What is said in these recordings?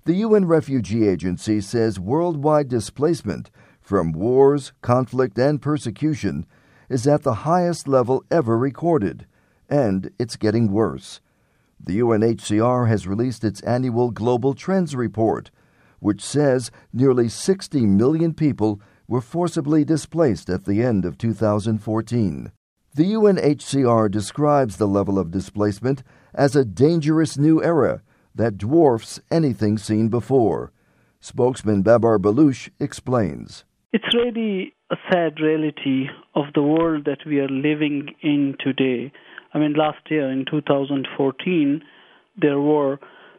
The UN Refugee Agency says worldwide displacement from wars, conflict, and persecution is at the highest level ever recorded, and it's getting worse. The UNHCR has released its annual Global Trends Report, which says nearly 60 million people were forcibly displaced at the end of 2014. The UNHCR describes the level of displacement as a dangerous new era that dwarfs anything seen before. Spokesman Babar Baloch explains. It's really a sad reality of the world that we are living in today. I mean, last year in 2014, there were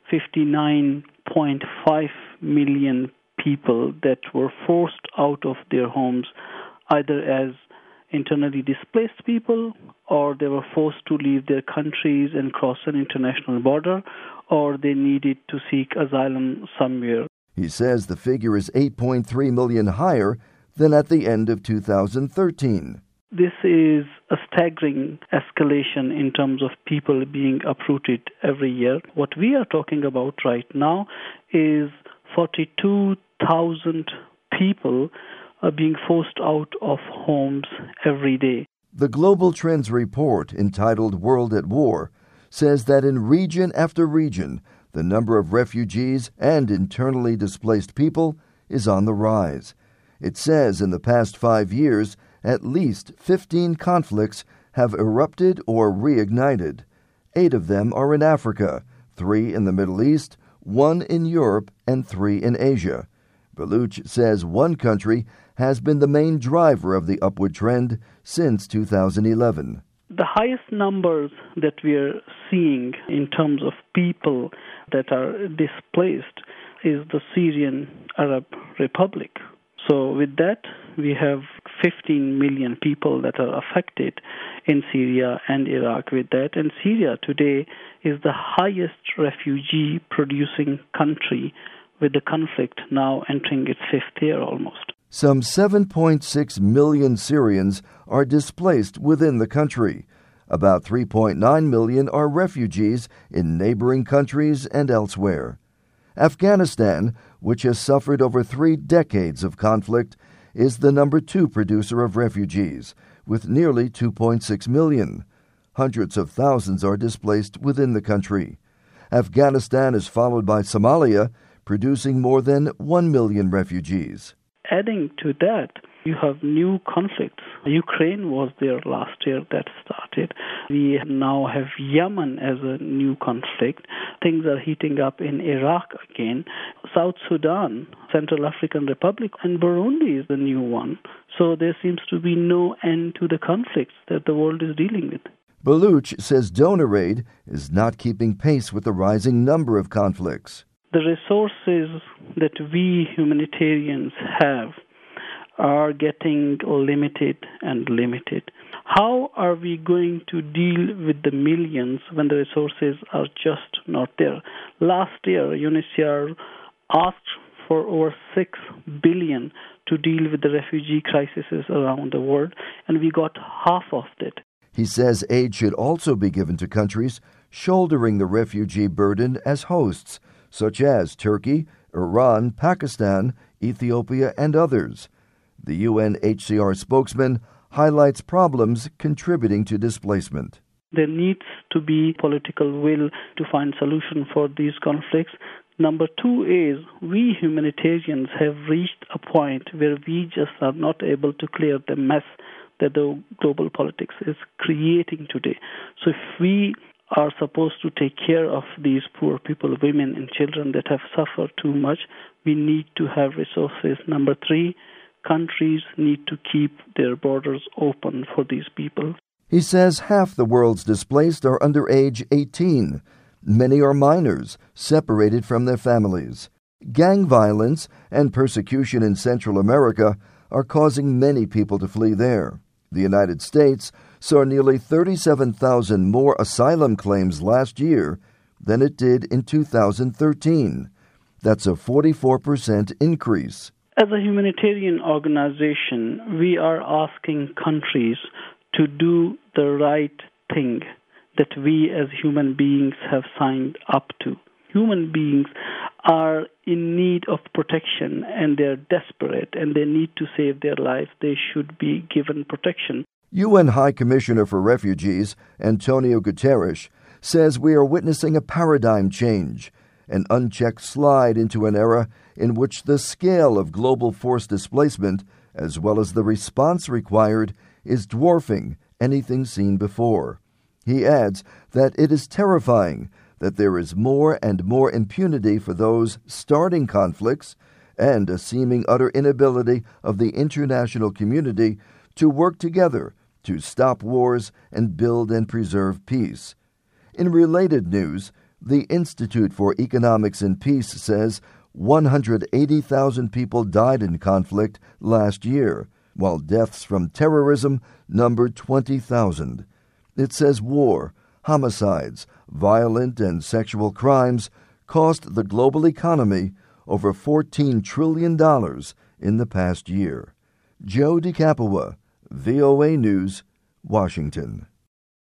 59.5 million people that were forced out of their homes, either as internally displaced people, or they were forced to leave their countries and cross an international border, or they needed to seek asylum somewhere. He says the figure is 8.3 million higher than at the end of 2013. This is a staggering escalation in terms of people being uprooted every year. What we are talking about right now is 42,000 people are being forced out of homes every day. The Global Trends Report, entitled World at War, says that in region after region, the number of refugees and internally displaced people is on the rise. It says in the past 5 years, at least 15 conflicts have erupted or reignited. 8 of them are in Africa, 3 in the Middle East, 1 in Europe, and 3 in Asia. Baloch says one country has been the main driver of the upward trend since 2011. The highest numbers that we are seeing in terms of people that are displaced is the Syrian Arab Republic. So with that, we have 15 million people that are affected in Syria and Iraq with that. And Syria today is the highest refugee-producing country, with the conflict now entering its 5th year almost. Some 7.6 million Syrians are displaced within the country. About 3.9 million are refugees in neighboring countries and elsewhere. Afghanistan, which has suffered over 3 decades of conflict, is the number 2 producer of refugees, with nearly 2.6 million. Hundreds of thousands are displaced within the country. Afghanistan is followed by Somalia, producing more than 1 million refugees. Adding to that, you have new conflicts. Ukraine was there last year that started. We now have Yemen as a new conflict. Things are heating up in Iraq again. South Sudan, Central African Republic, and Burundi is the new one. So there seems to be no end to the conflicts that the world is dealing with. Baloch says donor aid is not keeping pace with the rising number of conflicts. The resources that we humanitarians have are getting limited and limited. How are we going to deal with the millions when the resources are just not there? Last year, UNHCR asked for over $6 billion to deal with the refugee crises around the world, and we got half of it. He says aid should also be given to countries shouldering the refugee burden as hosts, such as Turkey, Iran, Pakistan, Ethiopia, and others. The UNHCR spokesman highlights problems contributing to displacement. There needs to be political will to find solution for these conflicts. Number 2 is we humanitarians have reached a point where we just are not able to clear the mess that the global politics is creating today. So if we are supposed to take care of these poor people, women and children that have suffered too much, we need to have resources. Number 3, countries need to keep their borders open for these people. He says half the world's displaced are under age 18. Many are minors, separated from their families. Gang violence and persecution in Central America are causing many people to flee there. The United States saw nearly 37,000 more asylum claims last year than it did in 2013. That's a 44% increase. As a humanitarian organization, we are asking countries to do the right thing that we as human beings have signed up to. Human beings are in need of protection and they're desperate and they need to save their life, they should be given protection. UN High Commissioner for Refugees, Antonio Guterres, says we are witnessing a paradigm change, an unchecked slide into an era in which the scale of global forced displacement, as well as the response required, is dwarfing anything seen before. He adds that it is terrifying that there is more and more impunity for those starting conflicts and a seeming utter inability of the international community to work together to stop wars and build and preserve peace. In related news, the Institute for Economics and Peace says 180,000 people died in conflict last year, while deaths from terrorism numbered 20,000. It says war, homicides, violent and sexual crimes cost the global economy over $14 trillion in the past year. Joe DiCapua, VOA News, Washington.